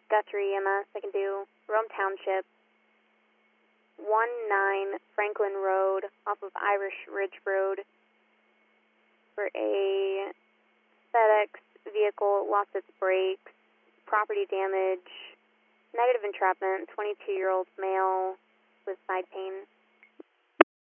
Guthrie EMS. I can do Rome Township, 19 Franklin Road off of Irish Ridge Road for a FedEx vehicle lost its brakes, property damage, negative entrapment, 22-year-old male with side pain.